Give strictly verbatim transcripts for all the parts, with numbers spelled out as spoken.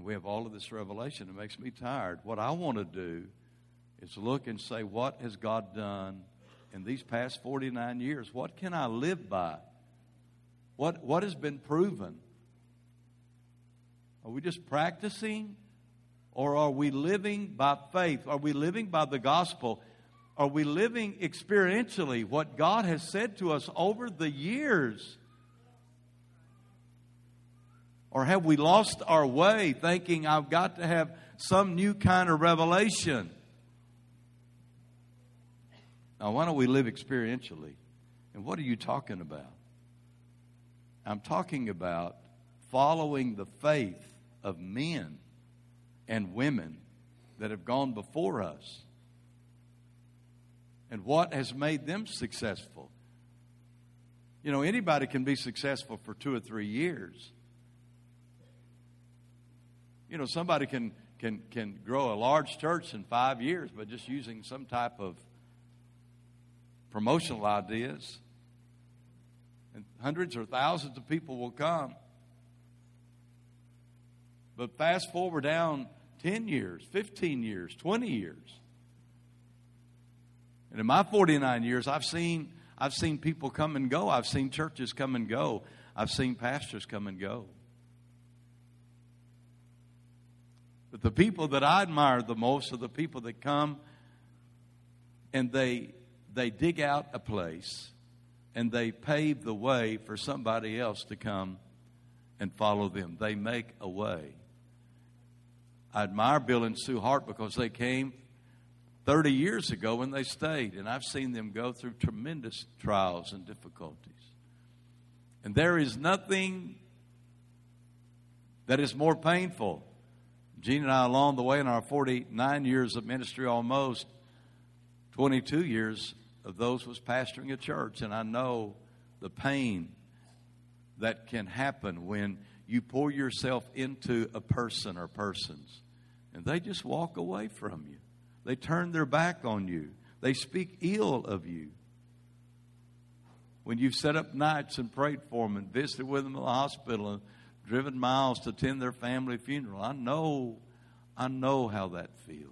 And we have all of this revelation. It makes me tired. What I want to do is look and say, what has God done in these past forty-nine years? What can I live by? What, what has been proven? Are we just practicing? Or are we living by faith? Are we living by the gospel? Are we living experientially what God has said to us over the years? Or have we lost our way thinking I've got to have some new kind of revelation? Now, why don't we live experientially? And what are you talking about? I'm talking about following the faith of men and women that have gone before us. And what has made them successful? You know, anybody can be successful for two or three years. You know, somebody can can can grow a large church in five years by just using some type of promotional ideas. And hundreds or thousands of people will come. But fast forward down ten years, fifteen years, twenty years. And in my forty-nine years, I've seen I've seen people come and go. I've seen churches come and go. I've seen pastors come and go. But the people that I admire the most are the people that come and they they dig out a place and they pave the way for somebody else to come and follow them. They make a way. I admire Bill and Sue Hart because they came thirty years ago when they stayed. And I've seen them go through tremendous trials and difficulties. And there is nothing that is more painful. Gene and I, along the way in our forty-nine years of ministry, almost twenty-two years of those was pastoring a church. And I know the pain that can happen when you pour yourself into a person or persons and they just walk away from you. They turn their back on you. They speak ill of you. When you've set up nights and prayed for them and visited with them in the hospital and driven miles to attend their family funeral, I know, I know how that feels.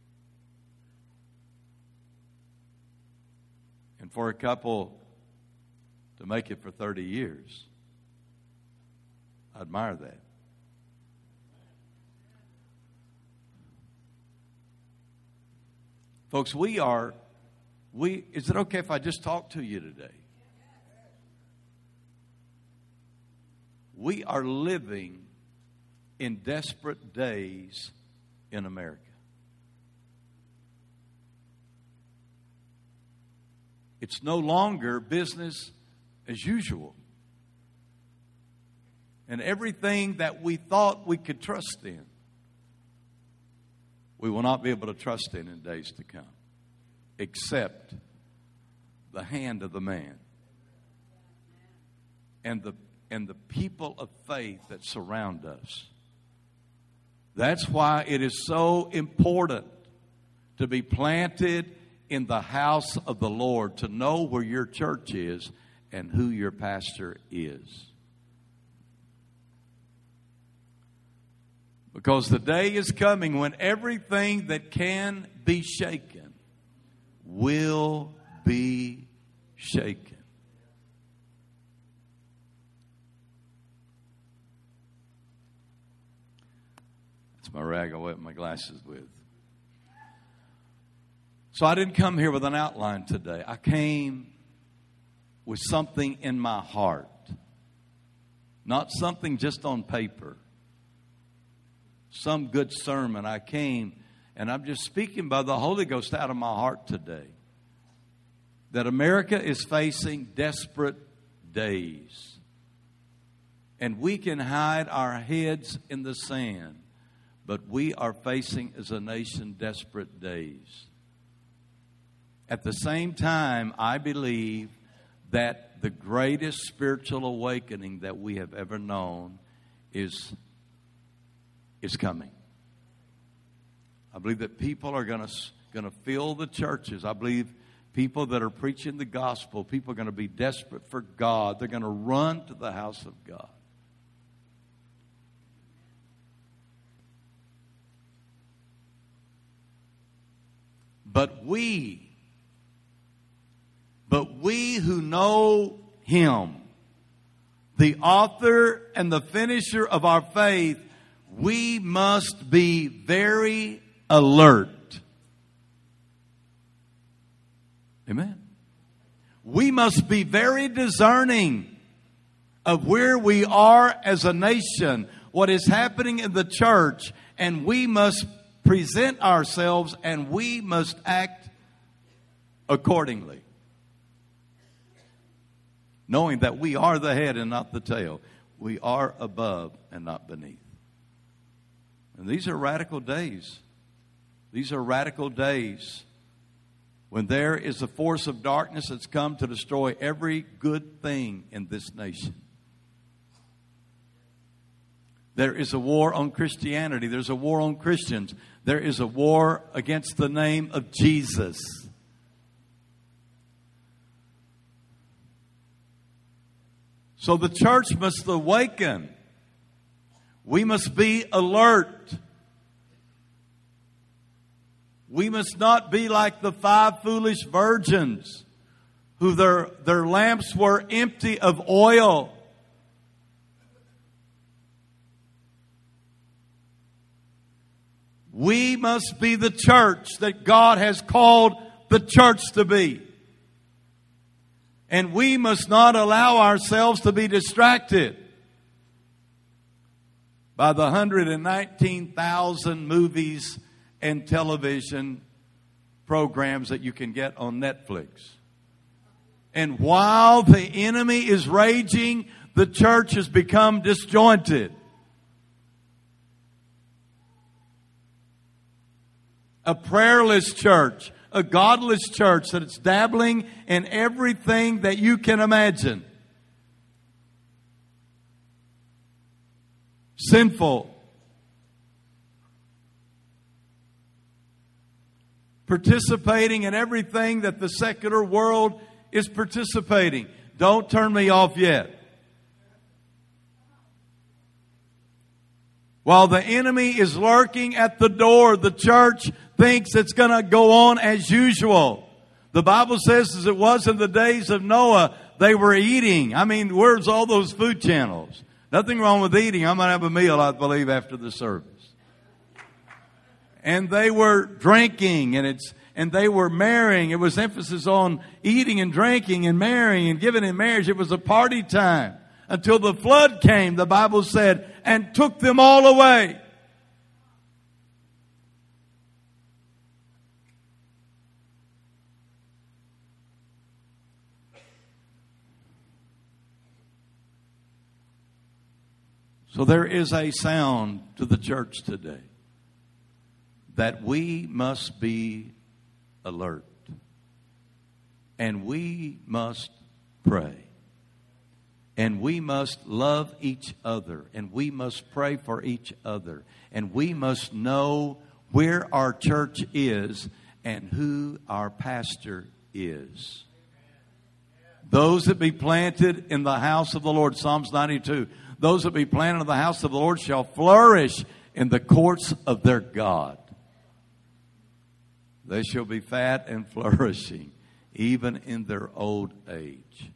And for a couple to make it for thirty years, I admire that. Folks, we are, we, is it okay if I just talk to you today? We are living in desperate days in America. It's no longer business as usual. And everything that we thought we could trust in, we will not be able to trust in in days to come, except the hand of the man and the and the people of faith that surround us. That's why it is so important to be planted in the house of the Lord, to know where your church is and who your pastor is. Because the day is coming when everything that can be shaken will be shaken. That's my rag I wet my glasses with. So I didn't come here with an outline today. I came with something in my heart. Not something just on paper. Some good sermon. I came and I'm just speaking by the Holy Ghost out of my heart today. That America is facing desperate days. And we can hide our heads in the sand. But we are facing as a nation desperate days. At the same time, I believe that the greatest spiritual awakening that we have ever known is, is coming. I believe that people are going to going to fill the churches. I believe people that are preaching the gospel, people are going to be desperate for God. They're going to run to the house of God. But we, but we who know Him, the author and the finisher of our faith, we must be very alert. Amen. We must be very discerning of where we are as a nation, what is happening in the church, and we must present ourselves and we must act accordingly. Knowing that we are the head and not the tail. We are above and not beneath. And these are radical days. These are radical days when there is a force of darkness that's come to destroy every good thing in this nation. There is a war on Christianity. There's a war on Christians. There is a war against the name of Jesus. So the church must awaken. We must be alert. We must not be like the five foolish virgins who their, their lamps were empty of oil. We must be the church that God has called the church to be. And we must not allow ourselves to be distracted by the one hundred nineteen thousand movies and television programs that you can get on Netflix. And while the enemy is raging, the church has become disjointed. A prayerless church, a godless church that is dabbling in everything that you can imagine. Sinful. Participating in everything that the secular world is participating. Don't turn me off yet. While the enemy is lurking at the door, the church thinks it's going to go on as usual. The Bible says, as it was in the days of Noah, they were eating. I mean, where's all those food channels? Nothing wrong with eating. I'm going to have a meal, I believe, after the service. And they were drinking, and it's and they were marrying. It was emphasis on eating and drinking and marrying and giving in marriage. It was a party time. Until the flood came, the Bible said, and took them all away. So there is a sound to the church today that we must be alert. And we must pray. And we must love each other. And we must pray for each other. And we must know where our church is and who our pastor is. Those that be planted in the house of the Lord, Psalms ninety-two. Those that be planted in the house of the Lord shall flourish in the courts of their God. They shall be fat and flourishing, even in their old age.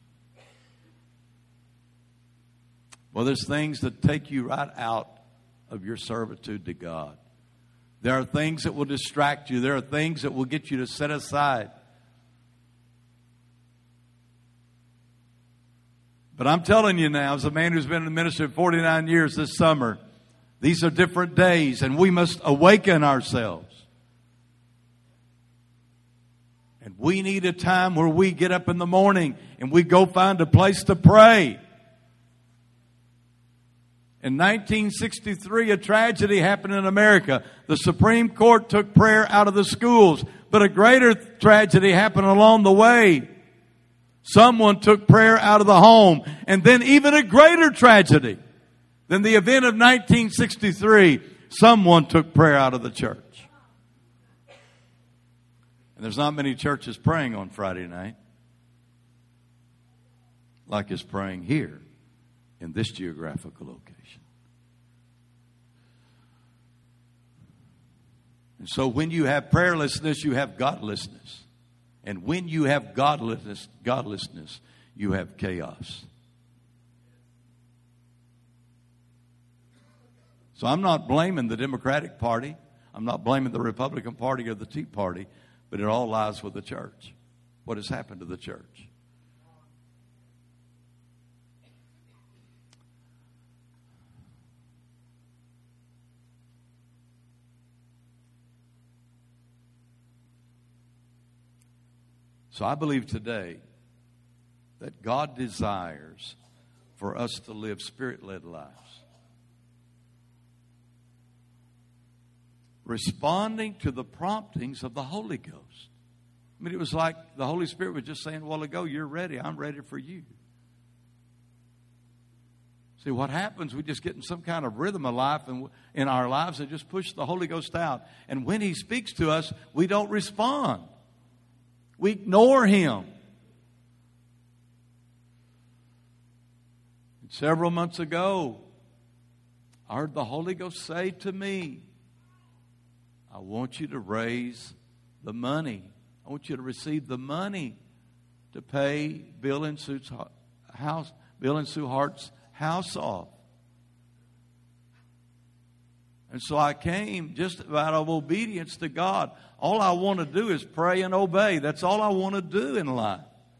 Well, there's things that take you right out of your servitude to God. There are things that will distract you. There are things that will get you to set aside. But I'm telling you now, as a man who's been in the ministry for forty-nine years this summer, these are different days, and we must awaken ourselves. And we need a time where we get up in the morning and we go find a place to pray. In nineteen sixty-three, a tragedy happened in America. The Supreme Court took prayer out of the schools, but a greater tragedy happened along the way. Someone took prayer out of the home. And then even a greater tragedy than the event of nineteen sixty-three, someone took prayer out of the church. And there's not many churches praying on Friday night like is praying here in this geographical location. And so when you have prayerlessness, you have godlessness. And when you have godlessness, godlessness, you have chaos. So I'm not blaming the Democratic Party. I'm not blaming the Republican Party or the Tea Party, but it all lies with the church. What has happened to the church? So I believe today that God desires for us to live Spirit-led lives. Responding to the promptings of the Holy Ghost. I mean, it was like the Holy Spirit was just saying a while ago, you're ready, I'm ready for you. See, what happens, we just get in some kind of rhythm of life and in our lives and just push the Holy Ghost out. And when He speaks to us, we don't respond. We ignore Him. And several months ago, I heard the Holy Ghost say to me, I want you to raise the money. I want you to receive the money to pay Bill and Sue's house, Bill and Sue Hart's house off. And so I came just out of obedience to God. All I want to do is pray and obey. That's all I want to do in life.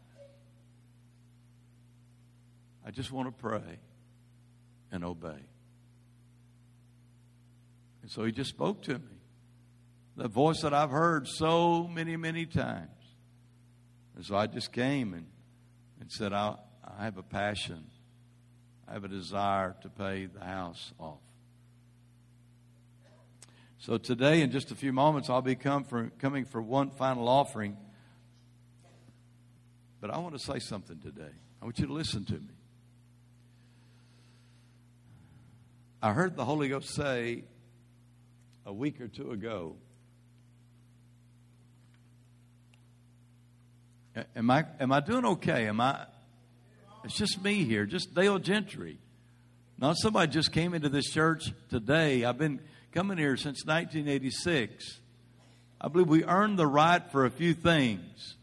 I just want to pray and obey. And so He just spoke to me. The voice that I've heard so many, many times. And so I just came and, and said, I, I have a passion. I have a desire to pay the house off. So today, in just a few moments, I'll be come for, coming for one final offering. But I want to say something today. I want you to listen to me. I heard the Holy Ghost say a week or two ago, Am I am I doing okay? Am I? It's just me here, just Dale Gentry. Not somebody just came into this church today. I've been coming here since nineteen eighty-six. I believe we earned the right for a few things.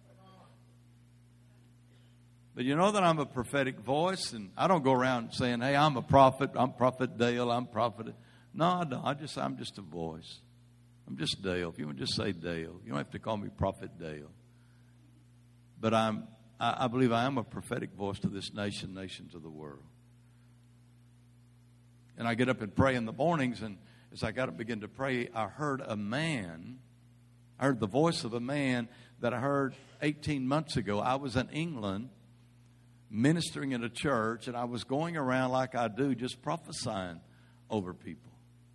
But you know that I'm a prophetic voice, and I don't go around saying, hey, I'm a prophet, I'm Prophet Dale, I'm prophet. No, I don't. I just, I'm just a voice. I'm just Dale. If you want to just say Dale, you don't have to call me Prophet Dale. But I'm, I, I believe I am a prophetic voice to this nation, nations of the world. And I get up and pray in the mornings, and as I got to begin to pray, I heard a man, I heard the voice of a man that I heard eighteen months ago. I was in England ministering in a church, and I was going around like I do, just prophesying over people.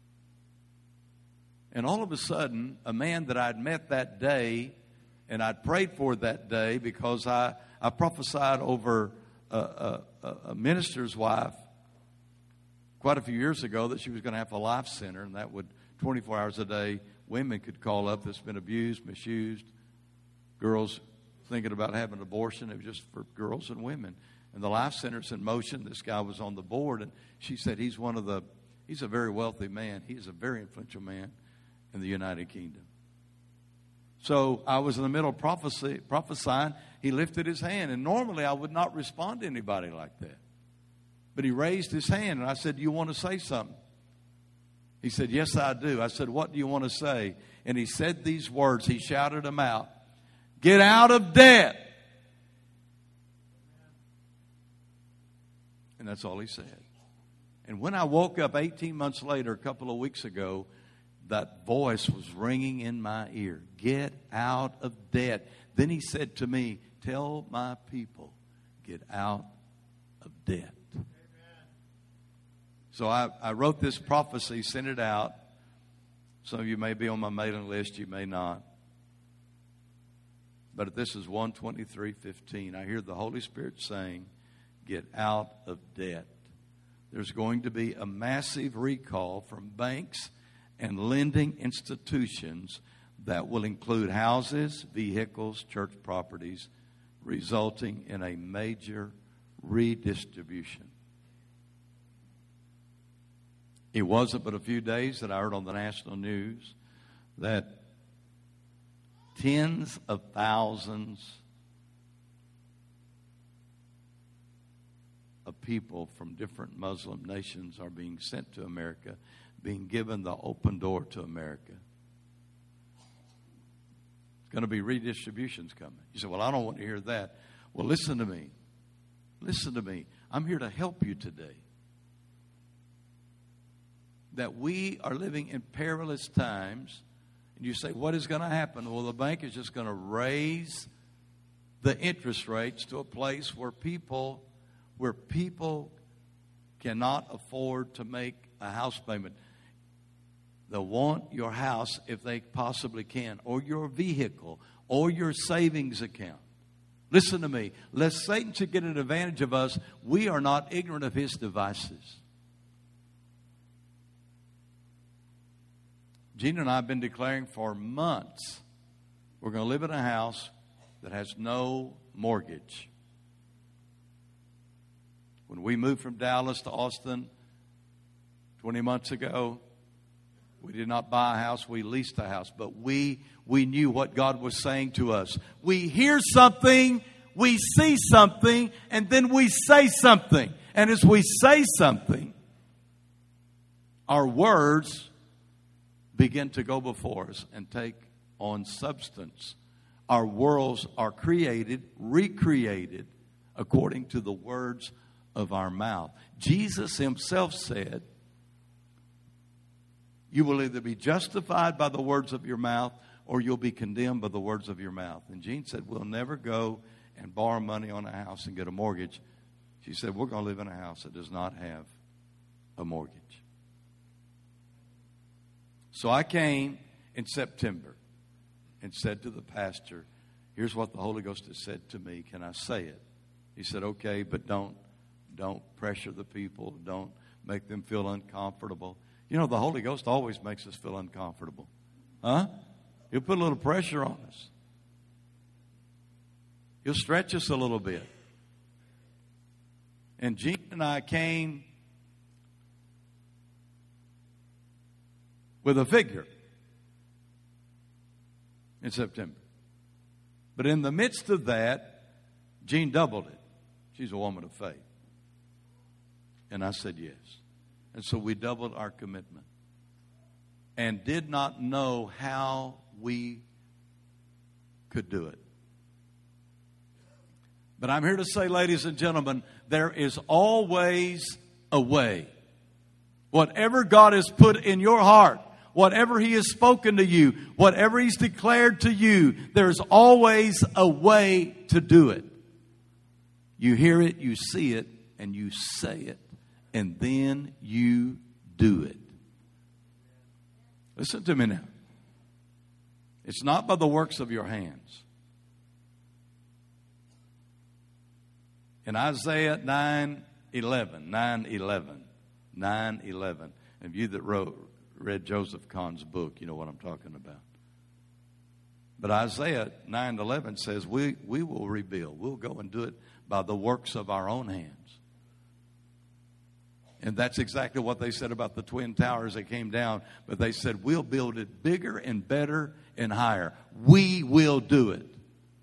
And all of a sudden, a man that I'd met that day and I'd prayed for that day, because I, I prophesied over a, a, a minister's wife quite a few years ago that she was going to have a life center, and that would, twenty-four hours a day, women could call up that's been abused, misused, girls thinking about having an abortion. It was just for girls and women. And the life center's in motion. This guy was on the board, and she said he's one of the, he's a very wealthy man. He's a very influential man in the United Kingdom. So I was in the middle of prophecy, prophesying. He lifted his hand. And normally I would not respond to anybody like that. But he raised his hand. And I said, do you want to say something? He said, yes, I do. I said, what do you want to say? And he said these words. He shouted them out. Get out of debt. And that's all he said. And when I woke up eighteen months later, a couple of weeks ago, that voice was ringing in my ear. Get out of debt. Then he said to me, tell my people, get out of debt. Amen. So I, I wrote this prophecy, sent it out. Some of you may be on my mailing list, you may not. But this is one twenty-three fifteen. I hear the Holy Spirit saying, get out of debt. There's going to be a massive recall from banks and lending institutions that will include houses, vehicles, church properties, resulting in a major redistribution. It wasn't but a few days that I heard on the national news that tens of thousands of people from different Muslim nations are being sent to America, being given the open door to America. It's going to be redistributions coming. You say, well, I don't want to hear that. Well, listen to me. Listen to me. I'm here to help you today. That we are living in perilous times. And you say, what is going to happen? Well, the bank is just going to raise the interest rates to a place where people, where people cannot afford to make a house payment. They'll want your house if they possibly can, or your vehicle, or your savings account. Listen to me. Lest Satan should get an advantage of us, we are not ignorant of his devices. Gina and I have been declaring for months we're going to live in a house that has no mortgage. When we moved from Dallas to Austin twenty months ago, we did not buy a house, we leased a house. But we we knew what God was saying to us. We hear something, we see something, and then we say something. And as we say something, our words begin to go before us and take on substance. Our worlds are created, recreated, according to the words of our mouth. Jesus himself said, you will either be justified by the words of your mouth or you'll be condemned by the words of your mouth. And Jean said, we'll never go and borrow money on a house and get a mortgage. She said, we're going to live in a house that does not have a mortgage. So I came in September and said to the pastor, here's what the Holy Ghost has said to me. Can I say it? He said, okay, but don't, don't pressure the people. Don't make them feel uncomfortable. You know, the Holy Ghost always makes us feel uncomfortable. Huh? He'll put a little pressure on us. He'll stretch us a little bit. And Jean and I came with a figure in September. But in the midst of that, Jean doubled it. She's a woman of faith. And I said yes. And so we doubled our commitment and did not know how we could do it. But I'm here to say, ladies and gentlemen, there is always a way. Whatever God has put in your heart, whatever he has spoken to you, whatever he's declared to you, there's always a way to do it. You hear it, you see it, and you say it. And then you do it. Listen to me now. It's not by the works of your hands. In Isaiah nine eleven, nine eleven, nine eleven, and you that wrote, read Joseph Kahn's book, you know what I'm talking about. But Isaiah nine eleven says we, we will rebuild. We'll go and do it by the works of our own hands. And that's exactly what they said about the Twin Towers that came down. But they said, we'll build it bigger and better and higher. We will do it.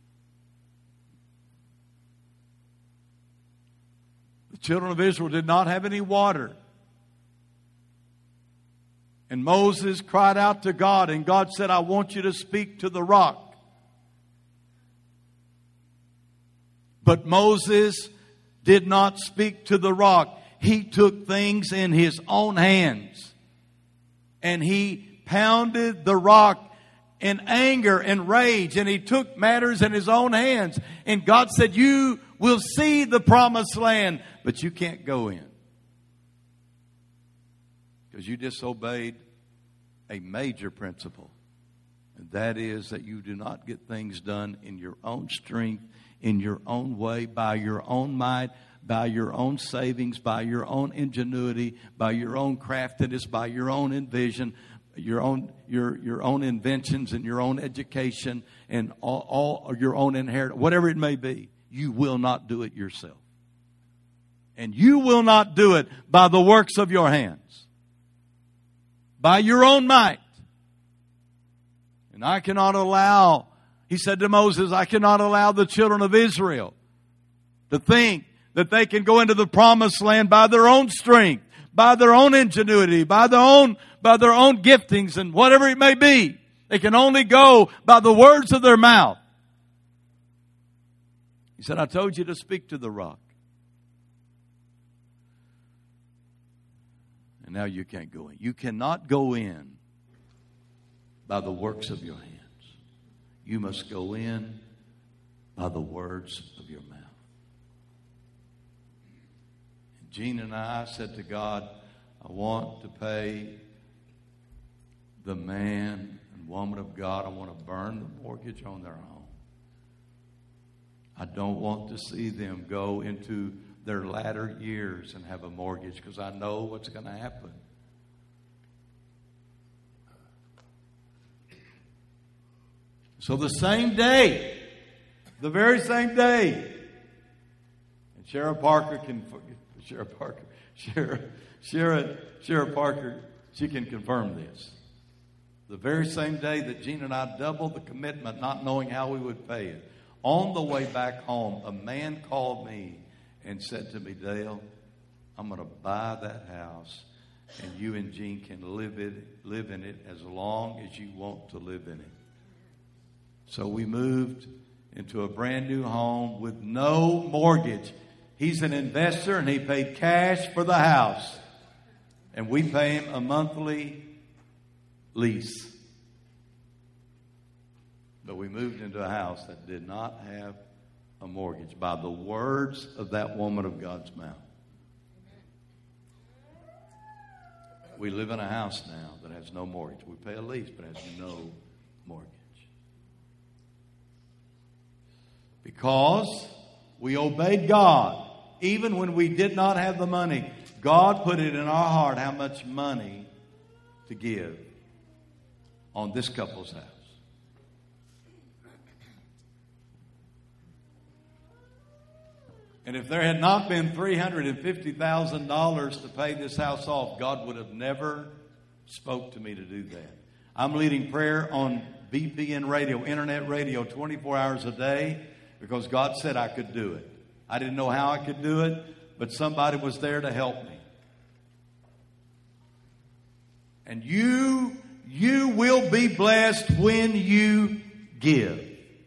The children of Israel did not have any water. And Moses cried out to God, and God said, I want you to speak to the rock. But Moses did not speak to the rock. He took things in his own hands. And he pounded the rock in anger and rage. And he took matters in his own hands. And God said, you will see the promised land, but you can't go in. Because you disobeyed a major principle. And that is that you do not get things done in your own strength, in your own way, by your own might, by your own savings, by your own ingenuity, by your own craftiness, by your own envision, your own your your own inventions and your own education and all, all your own inheritance, whatever it may be. You will not do it yourself. And you will not do it by the works of your hands, by your own might. And I cannot allow, he said to Moses, I cannot allow the children of Israel to think that they can go into the promised land by their own strength, by their own ingenuity, by their own, by their own giftings and whatever it may be. They can only go by the words of their mouth. He said, I told you to speak to the rock. And now you can't go in. You cannot go in by the works of your hands. You must go in by the words of your mouth. And Jean and I said to God, I want to pay the man and woman of God. I want to burn the mortgage on their home. I don't want to see them go into their latter years and have a mortgage, because I know what's going to happen. So the same day, the very same day, and Sheriff Parker can, Sheriff Parker, Sheriff, Sheriff, Sheriff Parker, she can confirm this. The very same day that Gene and I doubled the commitment, not knowing how we would pay it, on the way back home, a man called me and said to me, Dale, I'm going to buy that house, and you and Gene can live it, live in it as long as you want to live in it. So we moved into a brand new home with no mortgage. He's an investor, and he paid cash for the house. And we pay him a monthly lease. But we moved into a house that did not have a mortgage by the words of that woman of God's mouth. We live in a house now that has no mortgage. We pay a lease, but has no mortgage. Because we obeyed God. Even when we did not have the money, God put it in our heart how much money to give on this couple's house. And if there had not been three hundred fifty thousand dollars to pay this house off, God would have never spoke to me to do that. I'm leading prayer on V P N radio, internet radio, twenty-four hours a day, because God said I could do it. I didn't know how I could do it, but somebody was there to help me. And you, you will be blessed when you give.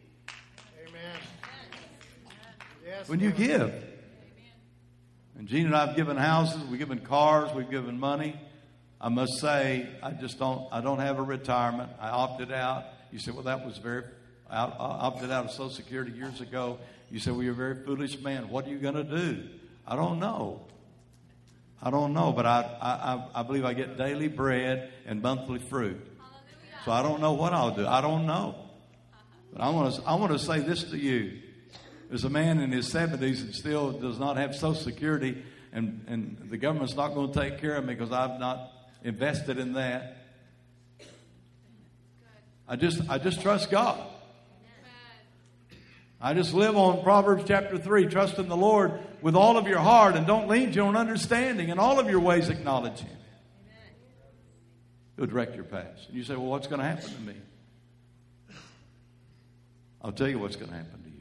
When you give. And Gene and I have given houses, we've given cars, we've given money. I must say, I just don't, I don't have a retirement. I opted out. You say, well, that was very, I opted out of Social Security years ago. You say, well, you're a very foolish man. What are you going to do? I don't know. I don't know, but I, I, I believe I get daily bread and monthly fruit. So I don't know what I'll do. I don't know. But I want to, I want to say this to you. There's a man in his seventies and still does not have Social Security, and, and the government's not going to take care of me because I've not invested in that. I just I just trust God. I just live on Proverbs chapter three. Trust in the Lord with all of your heart and don't lean to your own understanding. In all of your ways acknowledge Him. He'll direct your paths. And you say, well, what's going to happen to me? I'll tell you what's going to happen to you.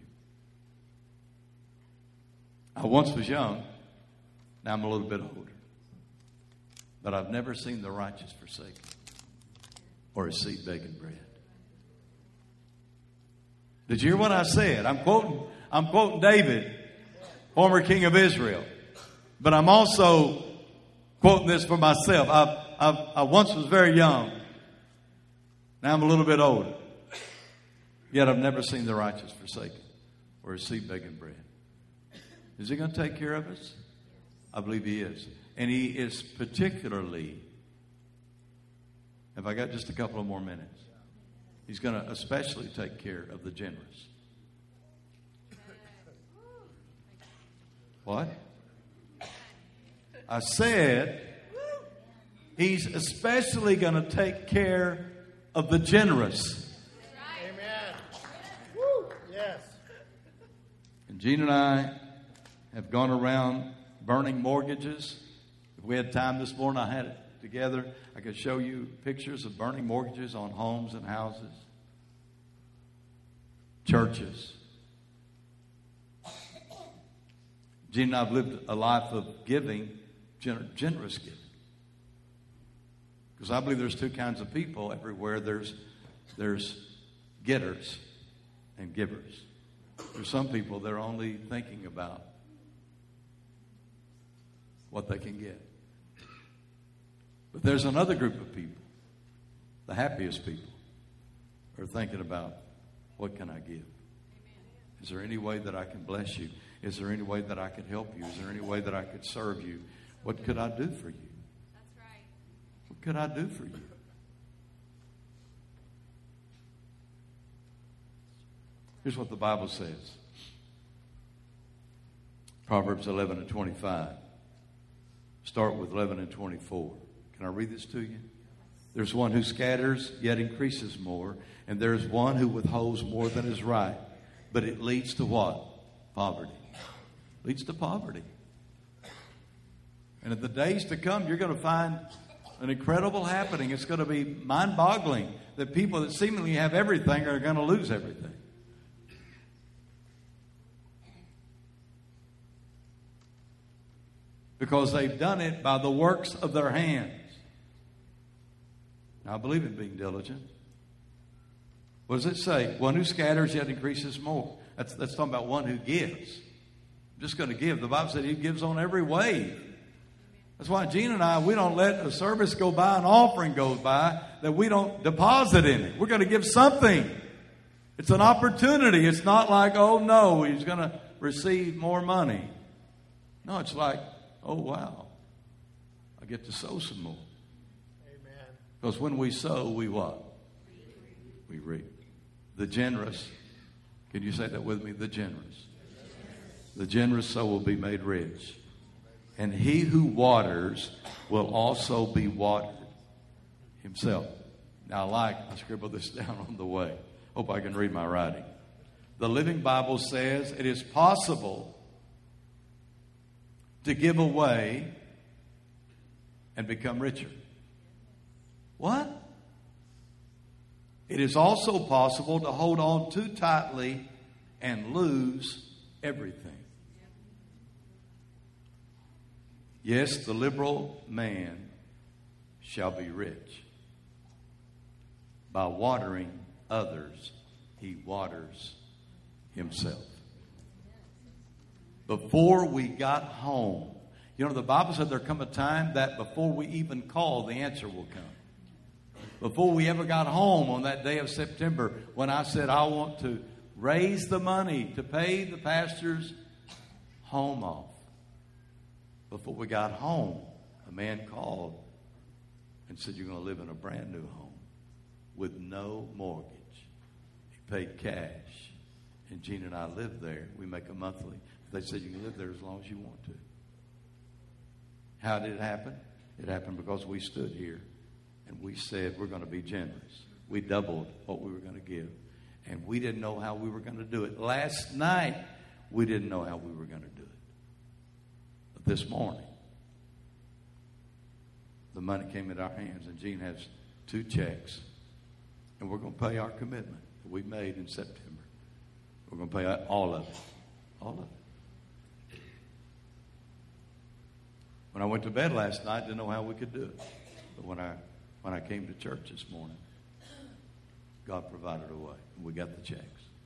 I once was young. Now I'm a little bit older. But I've never seen the righteous forsaken or his seed begging bread. Did you hear what I said? I'm quoting, I'm quoting David, former king of Israel. But I'm also quoting this for myself. I've, I've, I once was very young. Now I'm a little bit older. Yet I've never seen the righteous forsaken or his seed begging bread. Is He going to take care of us? I believe He is. And He is particularly, if I got just a couple of more minutes, He's going to especially take care of the generous. What? I said, He's especially going to take care of the generous. Amen. Woo. Yes. And Gene and I have gone around burning mortgages. If we had time this morning, I had it together. I could show you pictures of burning mortgages on homes and houses. churches. Gene and I have lived a life of giving, gener- generous giving. Because I believe there's two kinds of people everywhere. There's, there's getters and givers. There's some people that are only thinking about what they can get. But there's another group of people, the happiest people, are thinking about, what can I give? Is there any way that I can bless you? Is there any way that I could help you? Is there any way that I could serve you? What could I do for you? That's right. What could I do for you? Here's what the Bible says. Proverbs eleven and twenty-five. Start with eleven and twenty-four. Can I read this to you? There's one who scatters, yet increases more. And there's one who withholds more than is right. But it leads to what? Poverty. Leads to poverty. And in the days to come, you're going to find an incredible happening. It's going to be mind-boggling that people that seemingly have everything are going to lose everything. Because they've done it by the works of their hands. Now, I believe in being diligent. What does it say? One who scatters yet increases more. That's, that's talking about one who gives. I'm just going to give. The Bible said he gives on every wave. That's why Gene and I, we don't let a service go by, an offering goes by, that we don't deposit in it. We're going to give something. It's an opportunity. It's not like, oh no, he's going to receive more money. No, it's like, oh wow, I get to sow some more. Amen. Because when we sow, we what? We reap. The generous, can you say that with me? The generous. The generous soul will be made rich. And he who waters will also be watered himself. Now, I like, I scribbled this down on the way. Hope I can read my writing. The Living Bible says it is possible to give away and become richer. What? It is also possible to hold on too tightly and lose everything. Yes, the liberal man shall be rich. By watering others, he waters himself. Before we got home, you know, the Bible said there come a time that before we even call, the answer will come. Before we ever got home on that day of September, when I said I want to raise the money to pay the pastor's home off. Before we got home, a man called and said, you're going to live in a brand new home with no mortgage. He paid cash. And Gene and I lived there. We make a monthly. They said you can live there as long as you want to. How did it happen? It happened because we stood here and we said we're going to be generous. We doubled what we were going to give. And we didn't know how we were going to do it. Last night, we didn't know how we were going to do it. But this morning, the money came in our hands, and Gene has two checks. And we're going to pay our commitment that we made in September. We're going to pay all of it. All of it. When I went to bed last night, I didn't know how we could do it. But when I when I came to church this morning, God provided a way. And we got the checks.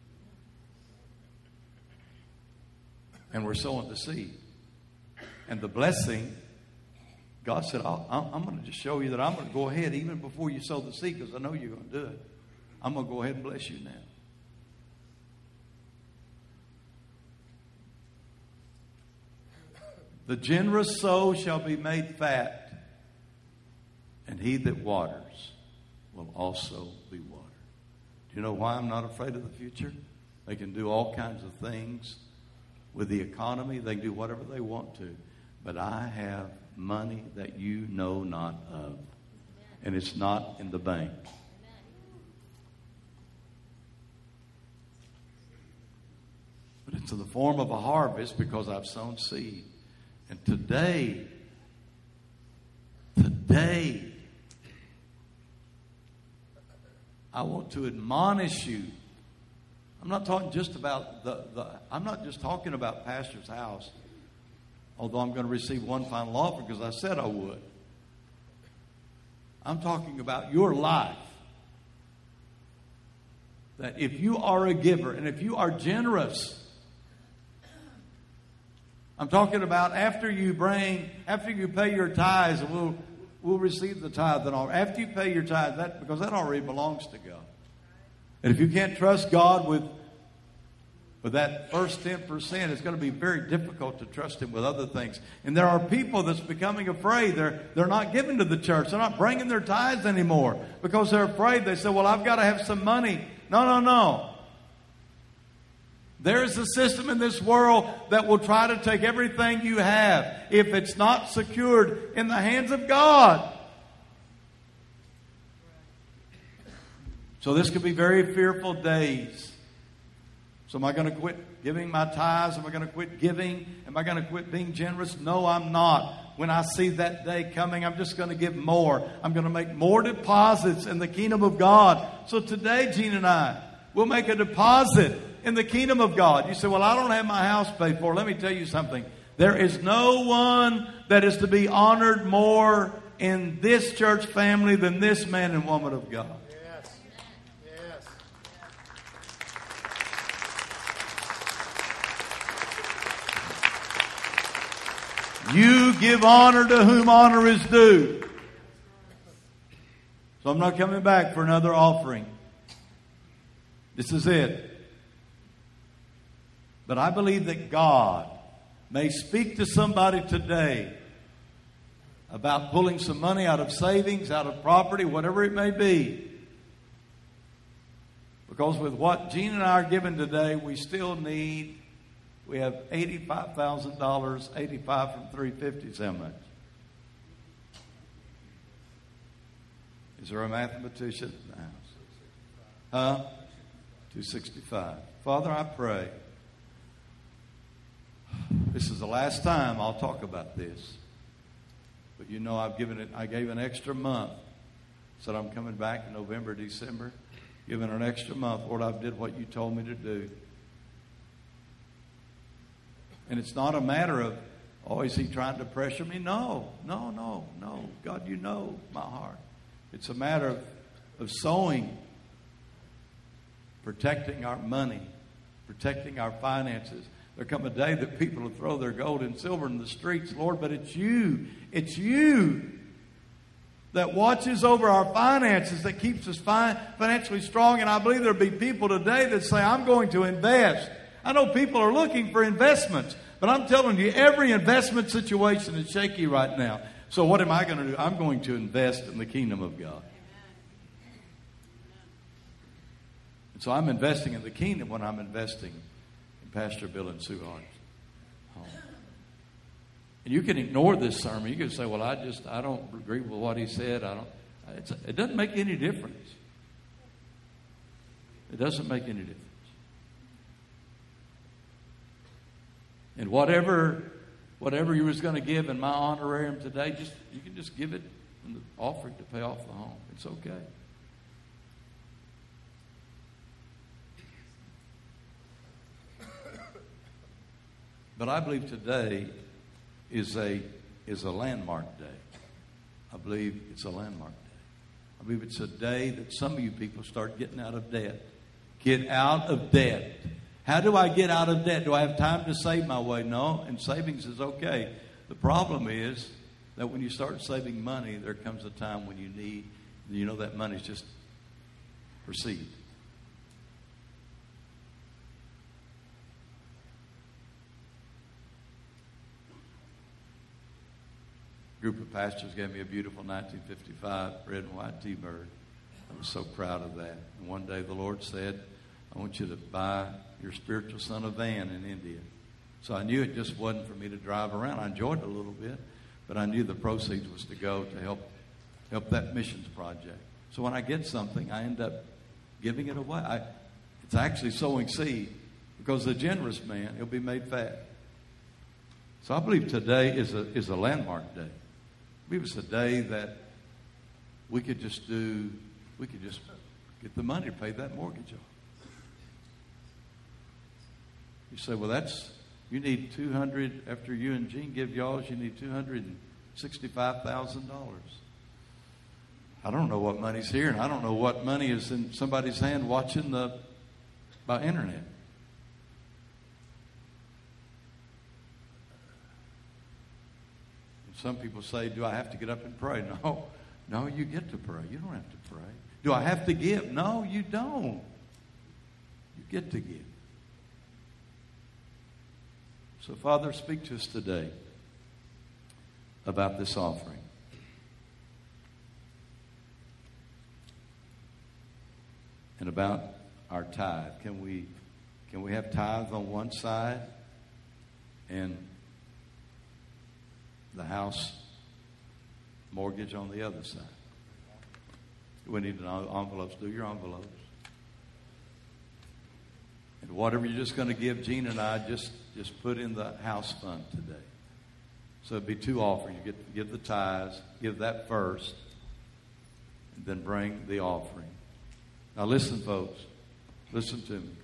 And we're sowing the seed. And the blessing, God said, I'll, I'm going to just show you that I'm going to go ahead even before you sow the seed, because I know you're going to do it. I'm going to go ahead and bless you now. The generous soul shall be made fat, and he that waters will also be watered. Do you know why I'm not afraid of the future? They can do all kinds of things with the economy. They can do whatever they want to. But I have money that you know not of. And it's not in the bank. But it's in the form of a harvest because I've sown seed. And today, today, I want to admonish you I'm not talking just about the, the I'm not just talking about pastor's house, although I'm going to receive one final offer because I said I would. I'm talking about your life. That if you are a giver and if you are generous, I'm talking about after you bring, after you pay your tithes, and we'll we'll receive the tithe and all. After you pay your tithe, that because that already belongs to God. And if you can't trust God with with that first ten percent, it's going to be very difficult to trust Him with other things. And there are people that's becoming afraid. They're they're not giving to the church. They're not bringing their tithes anymore because they're afraid. They say, "Well, I've got to have some money." No, no, no. There is a system in this world that will try to take everything you have if it's not secured in the hands of God. So this could be very fearful days. So am I going to quit giving my tithes? Am I going to quit giving? Am I going to quit being generous? No, I'm not. When I see that day coming, I'm just going to give more. I'm going to make more deposits in the kingdom of God. So today, Gene and I will make a deposit in the kingdom of God. You say, well, I don't have my house paid for. Let me tell you something. There is no one that is to be honored more in this church family than this man and woman of God. Yes. Yes. You give honor to whom honor is due. So I'm not coming back for another offering. This is it. But I believe that God may speak to somebody today about pulling some money out of savings, out of property, whatever it may be. Because with what Gene and I are given today, we still need, we have eighty-five thousand dollars, eighty-five from three fifty is how much? Is there a mathematician in the house? Huh? two sixty-five. Father, I pray. This is the last time I'll talk about this. But you know I've given it, I gave an extra month. Said I'm coming back in November, December. Given an extra month. Lord, I did what you told me to do. And it's not a matter of, oh, is he trying to pressure me? No, no, no, no. God, you know my heart. It's a matter of, of sowing, protecting our money, protecting our finances. There come a day that people will throw their gold and silver in the streets, Lord, but it's you. It's you that watches over our finances, that keeps us fi- financially strong. And I believe there'll be people today that say, I'm going to invest. I know people are looking for investments, but I'm telling you, every investment situation is shaky right now. So what am I going to do? I'm going to invest in the kingdom of God. And so I'm investing in the kingdom when I'm investing in Pastor Bill and Sue Hart's home. And you can ignore this sermon. You can say, well, I just, I don't agree with what he said. I don't, it's, it doesn't make any difference. It doesn't make any difference. And whatever, whatever you was going to give in my honorarium today, just you can just give it in the offering to pay off the home. It's okay. But I believe today is a is a landmark day. I believe it's a landmark day. I believe it's a day that some of you people start getting out of debt. Get out of debt. How do I get out of debt? Do I have time to save my way? No, and savings is okay. The problem is that when you start saving money, there comes a time when you need, you know that money's just received. A group of pastors gave me a beautiful nineteen fifty-five red and white T-Bird. I was so proud of that. And one day the Lord said, I want you to buy your spiritual son a van in India. So I knew it just wasn't for me to drive around. I enjoyed it a little bit, but I knew the proceeds was to go to help help that missions project. So when I get something, I end up giving it away. I, it's actually sowing seed, because the generous man, he'll be made fat. So I believe today is a is a landmark day. I believe it's a day that we could just do, we could just get the money to pay that mortgage off. You say, well, that's, you need two hundred, after you and Gene give y'all's, you need two hundred sixty-five thousand dollars. I don't know what money's here, and I don't know what money is in somebody's hand watching the by internet. And some people say, do I have to get up and pray? No, no, you get to pray. You don't have to pray. Do I have to give? No, you don't. You get to give. So, Father, speak to us today about this offering. And about our tithe. Can we can we have tithe on one side and the house mortgage on the other side? We need envelopes. Do your envelopes. And whatever you're just going to give Gene and I, just, just put in the house fund today. So it'd be two offerings. You get give the tithes, give that first, and then bring the offering. Now listen, folks. Listen to me.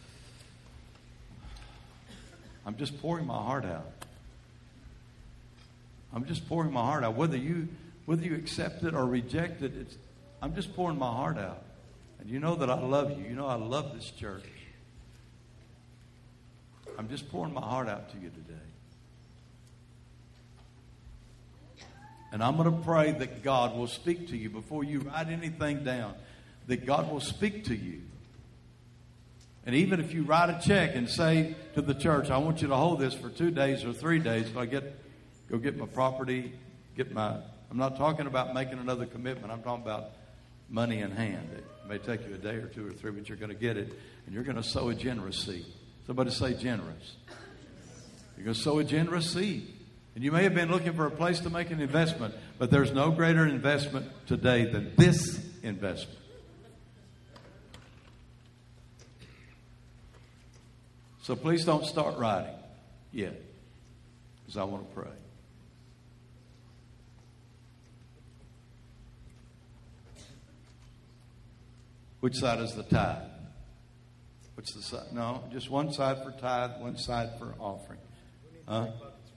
I'm just pouring my heart out. I'm just pouring my heart out. Whether you whether you accept it or reject it, it's, I'm just pouring my heart out. And you know that I love you. You know I love this church. I'm just pouring my heart out to you today. And I'm going to pray that God will speak to you before you write anything down, that God will speak to you. And even if you write a check and say to the church, I want you to hold this for two days or three days, if I get go get my property, get my, I'm not talking about making another commitment. I'm talking about money in hand. It may take you a day or two or three, but you're going to get it. And you're going to sow a generous seed. Somebody say generous. You're going to sow a generous seed. And you may have been looking for a place to make an investment, but there's no greater investment today than this investment. So please don't start writing yet, because I want to pray. Which side is the tithe? Which the side? No, just one side for tithe, one side for offering. Huh?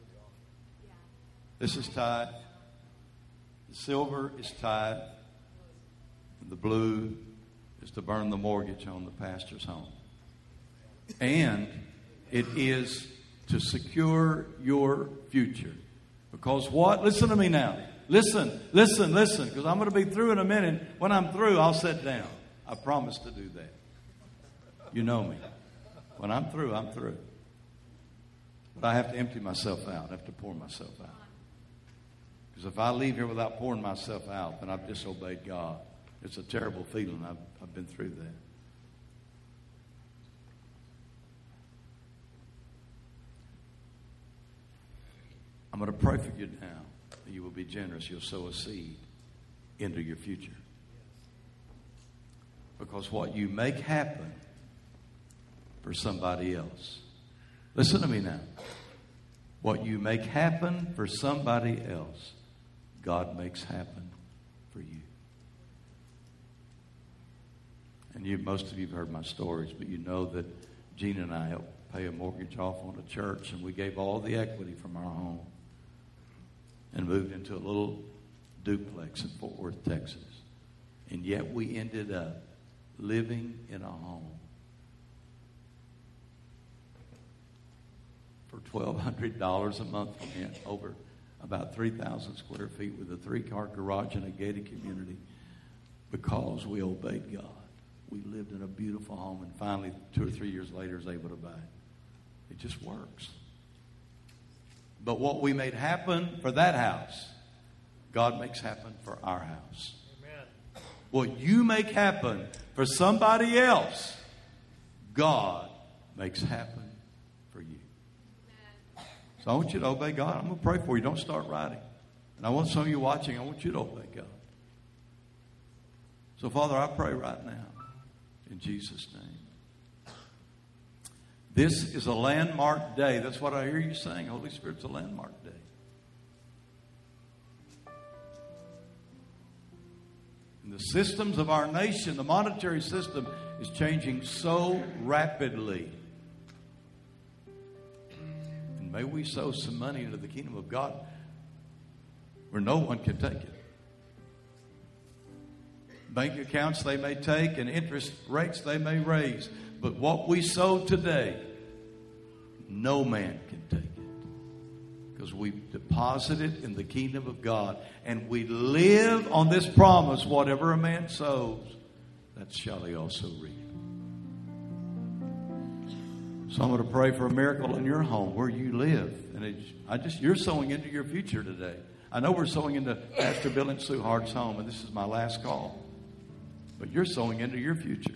This is tithe. The silver is tithe. And the blue is to burn the mortgage on the pastor's home. And it is to secure your future. Because what? Listen to me now. Listen, listen, listen. Because I'm going to be through in a minute. When I'm through, I'll sit down. I promise to do that. You know me. When I'm through, I'm through. But I have to empty myself out. I have to pour myself out. Because if I leave here without pouring myself out, then I've disobeyed God. It's a terrible feeling. I've, I've been through that. I'm going to pray for you now that you will be generous. You'll sow a seed into your future. Because what you make happen for somebody else. Listen to me now. What you make happen for somebody else, God makes happen for you. And you, most of you have heard my stories, but you know that Gene and I helped pay a mortgage off on a church, and we gave all the equity from our home and moved into a little duplex in Fort Worth, Texas. And yet we ended up living in a home for twelve hundred dollars a month rent over about three thousand square feet with a three-car garage and a gated community because we obeyed God. We lived in a beautiful home, and finally, two or three years later, was able to buy it. It just works. But what we made happen for that house, God makes happen for our house. Amen. What you make happen for somebody else, God makes happen for you. So I want you to obey God. I'm going to pray for you. Don't start writing. And I want some of you watching, I want you to obey God. So, Father, I pray right now in Jesus' name. This is a landmark day. That's what I hear you saying. Holy Spirit's a landmark day. And the systems of our nation, the monetary system, is changing so rapidly. And may we sow some money into the kingdom of God where no one can take it. Bank accounts they may take and interest rates they may raise. But what we sow today, no man can take it. Because we deposit it in the kingdom of God. And we live on this promise, whatever a man sows, that shall he also reap. So I'm going to pray for a miracle in your home where you live. And it, I just, you're sowing into your future today. I know we're sowing into Pastor Bill and Sue Hart's home, and this is my last call. But you're sowing into your future.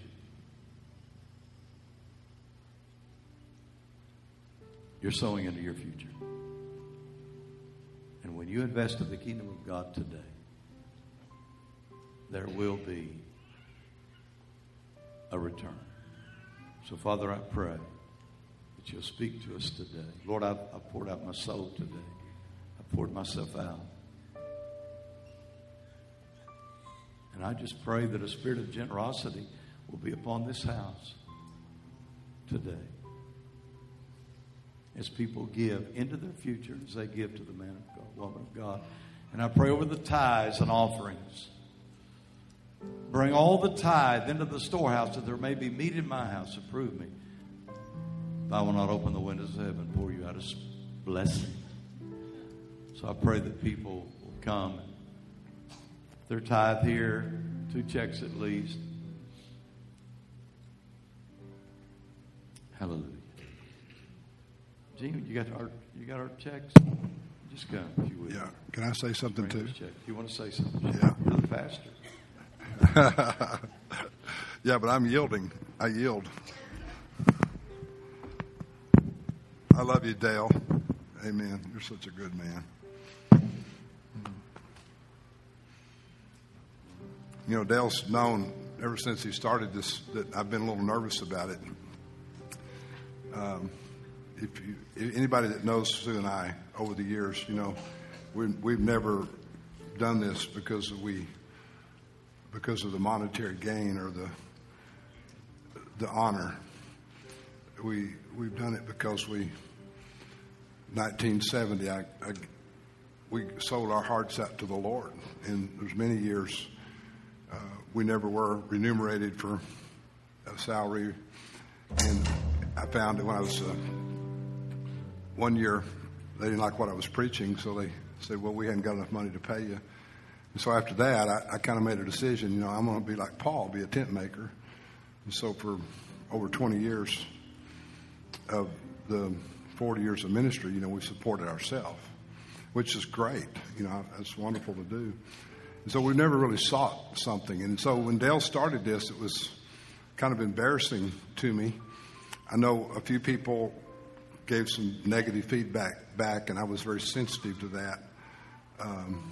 You're sowing into your future. And when you invest in the kingdom of God today, there will be a return. So, Father, I pray that you'll speak to us today. Lord, I've, I've poured out my soul today. I've poured myself out. And I just pray that a spirit of generosity will be upon this house today. As people give into their future, as they give to the man of God, woman of God. And I pray over the tithes and offerings. Bring all the tithe into the storehouse that there may be meat in my house. Approve me. If I will not open the windows of heaven, pour you out a blessing. So I pray that people will come. Their tithe here, two checks at least. Hallelujah. Gene, you got our you got our checks? Just come if you will. Yeah. Can I say something too? You want to say something? Yeah. You're the pastor. Yeah, but I'm yielding. I yield. I love you, Dale. Amen. You're such a good man. You know, Dale's known ever since he started this that I've been a little nervous about it. Um, if you, if anybody that knows Sue and I over the years, you know, we, we've never done this because we because of the monetary gain or the the honor. We we've done it because we nineteen seventy I, I we sold our hearts out to the Lord, and there's many years. Uh, we never were remunerated for a salary, and I found that when I was uh, one year, they didn't like what I was preaching, so they said, well, we hadn't got enough money to pay you. And so after that, I, I kind of made a decision, you know, I'm going to be like Paul, be a tent maker. And so for over twenty years of the forty years of ministry, you know, we supported ourselves, which is great. You know, it's wonderful to do. And so we never really sought something. And so when Dale started this, it was kind of embarrassing to me. I know a few people gave some negative feedback back, and I was very sensitive to that. Um,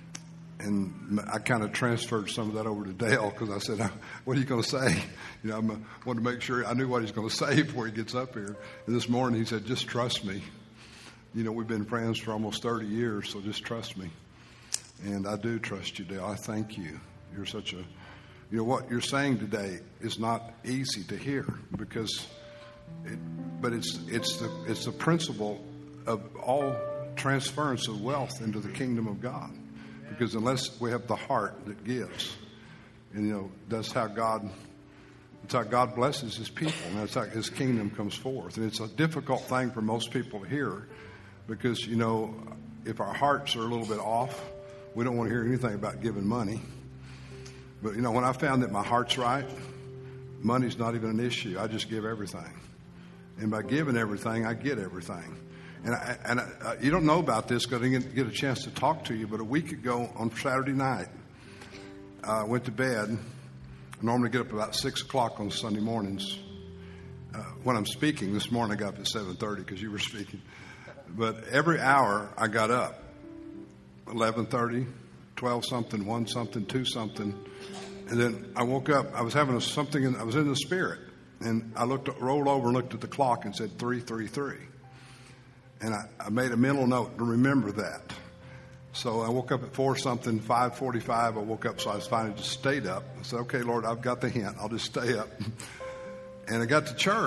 and I kind of transferred some of that over to Dale because I said, what are you going to say? You know, I wanted to make sure I knew what he's going to say before he gets up here. And this morning he said, just trust me. You know, we've been friends for almost thirty years, so just trust me. And I do trust you, Dale. I thank you. You're such a, you know, what you're saying today is not easy to hear because, it, but it's it's the it's the principle of all transference of wealth into the kingdom of God. Because unless we have the heart that gives, and you know, that's how God, that's how God blesses His people, and that's how His kingdom comes forth. And it's a difficult thing for most people to hear, because you know, if our hearts are a little bit off, we don't want to hear anything about giving money. But, you know, when I found that my heart's right, money's not even an issue. I just give everything. And by giving everything, I get everything. And, I, and I, you don't know about this because I didn't get a chance to talk to you, but a week ago on Saturday night, I went to bed. I normally get up about six o'clock on Sunday mornings. Uh, when I'm speaking, this morning I got up at seven thirty because you were speaking. But every hour I got up. eleven thirty, twelve something, one something, two something. And then I woke up. I was having a, something, in, I was in the spirit. And I looked, rolled over and looked at the clock and said three three three. And I, I made a mental note to remember that. So I woke up at four something, five forty-five. I woke up, so I finally just stayed up. I said, okay, Lord, I've got the hint. I'll just stay up. And I got to church,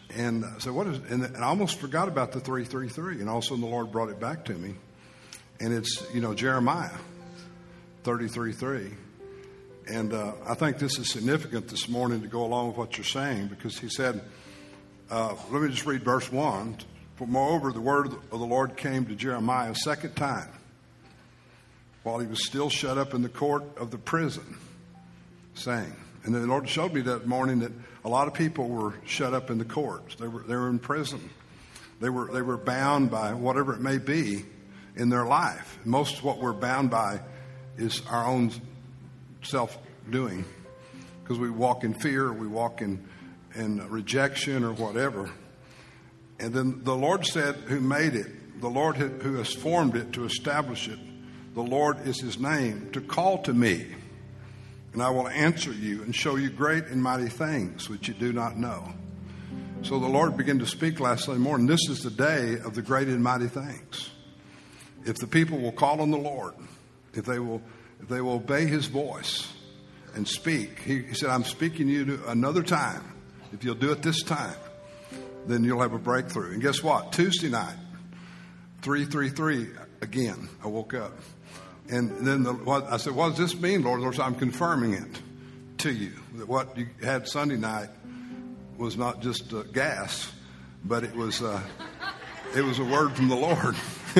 And I said, what is, and I almost forgot about the three three three. And all of a sudden the Lord brought it back to me. And it's, you know, Jeremiah thirty-three three. And uh, I think this is significant this morning to go along with what you're saying, because he said, uh, let me just read verse one. For moreover, the word of the Lord came to Jeremiah a second time while he was still shut up in the court of the prison, saying, and then the Lord showed me that morning that a lot of people were shut up in the courts. They were they were in prison. They were they were bound by whatever it may be in their life. Most of what we're bound by is our own self-doing, because we walk in fear, we walk in in rejection or whatever. And then the Lord said, who made it, the Lord who has formed it to establish it, the Lord is his name, to call to me, and I will answer you and show you great and mighty things which you do not know. So the Lord began to speak last Sunday morning. This is the day of the great and mighty things. If the people will call on the Lord, if they will, if they will obey his voice and speak, he, he said, I'm speaking to you another time. If you'll do it this time, then you'll have a breakthrough. And guess what? Tuesday night, three three three again. I woke up. And then the, what, I said, what does this mean, Lord? Lord, I'm confirming it to you. That what you had Sunday night was not just uh, gas, but it was uh, it was a word from the Lord.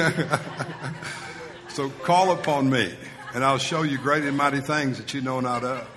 So call upon me, and I'll show you great and mighty things that you know not of.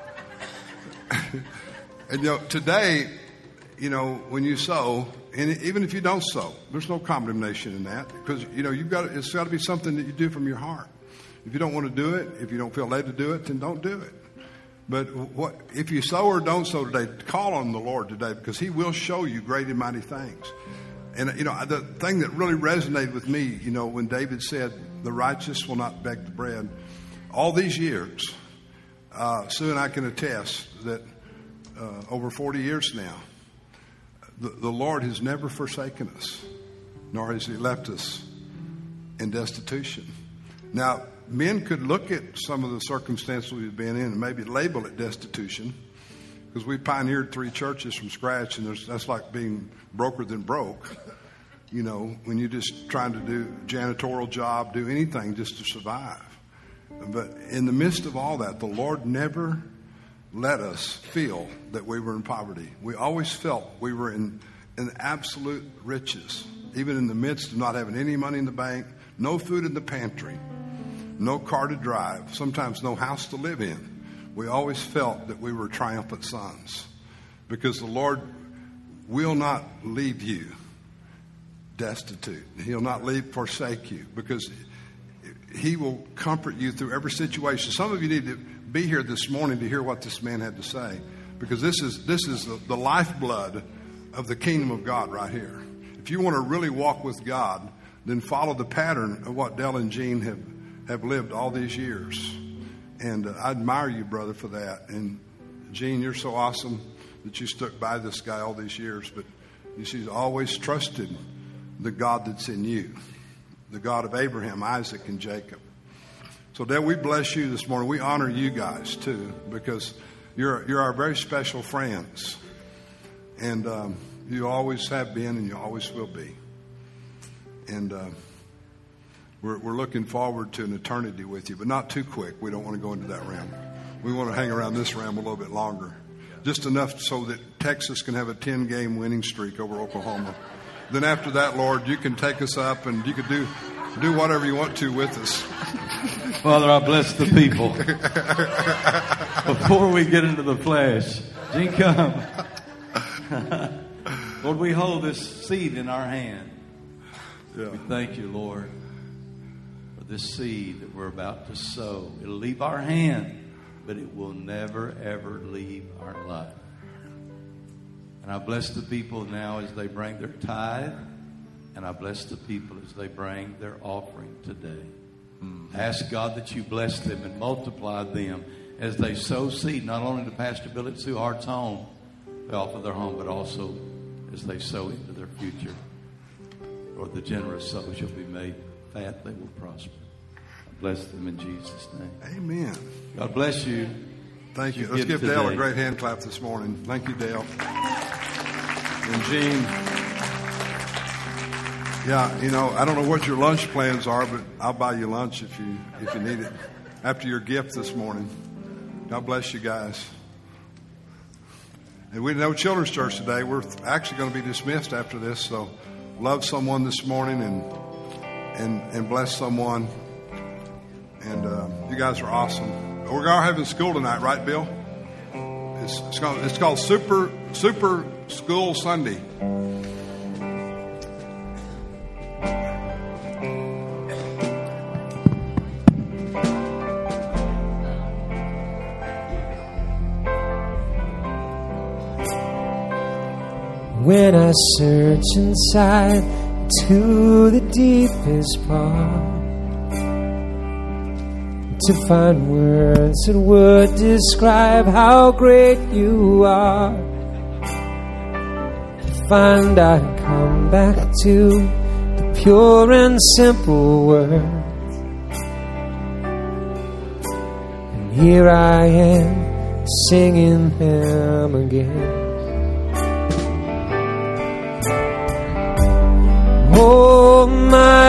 And you know, today, you know, when you sow, and even if you don't sow, there's no condemnation in that, because you know you've got to, it's got to be something that you do from your heart. If you don't want to do it, if you don't feel led to do it, then don't do it. But what if you sow or don't sow today? Call on the Lord today, because He will show you great and mighty things. And you know, the thing that really resonated with me, you know, when David said, "The righteous will not beg the bread," all these years, uh, Sue and I can attest that uh, over forty years now, the, the Lord has never forsaken us, nor has He left us in destitution. Now, men could look at some of the circumstances we've been in and maybe label it destitution, because we pioneered three churches from scratch, and there's, that's like being broker than broke. You know, when you're just trying to do a janitorial job, do anything just to survive. But in the midst of all that, the Lord never let us feel that we were in poverty. We always felt we were in, in absolute riches, even in the midst of not having any money in the bank, no food in the pantry, no car to drive, sometimes no house to live in. We always felt that we were triumphant sons, because the Lord will not leave you destitute. He'll not leave, forsake you, because He will comfort you through every situation. Some of you need to be here this morning to hear what this man had to say, because this is this is the, the lifeblood of the kingdom of God right here. If you want to really walk with God, then follow the pattern of what Dell and Jean have, have lived all these years. And uh, I admire you, brother, for that. And Jean, you're so awesome that you stuck by this guy all these years. But she's always trusted the God that's in you, the God of Abraham, Isaac, and Jacob. So, Dad, we bless you this morning. We honor you guys, too, because you're you're our very special friends. And um, you always have been, and you always will be. And uh, we're, we're looking forward to an eternity with you, but not too quick. We don't want to go into that realm. We want to hang around this realm a little bit longer, just enough so that Texas can have a ten-game winning streak over Oklahoma. Then after that, Lord, you can take us up, and you can do do whatever you want to with us. Father, I bless the people. Before we get into the flesh, Gene, come. Lord, we hold this seed in our hand. Yeah. We thank you, Lord, for this seed that we're about to sow. It'll leave our hand, but it will never, ever leave our life. And I bless the people now as they bring their tithe, and I bless the people as they bring their offering today. Mm. Ask God that you bless them and multiply them as they sow seed, not only to Pastor Bill at Sue Hart's home, they offer their home, but also as they sow into their future. Lord, the generous soul shall be made fat, they will prosper. I bless them in Jesus' name. Amen. God bless you. Thank you. Let's give Dale a great hand clap this morning. Thank you, Dale. and Jean. Yeah, you know, I don't know what your lunch plans are, but I'll buy you lunch if you if you need it after your gift this morning. God bless you guys. And we know Children's Church today. We're actually going to be dismissed after this, so love someone this morning and and and bless someone. And uh, you guys are awesome. We're all having school tonight, right, Bill? It's, it's called it's called Super Super School Sunday. When I search inside to the deepest part to find words that would describe how great you are, I find I come back to the pure and simple words. And here I am singing them again. Oh, my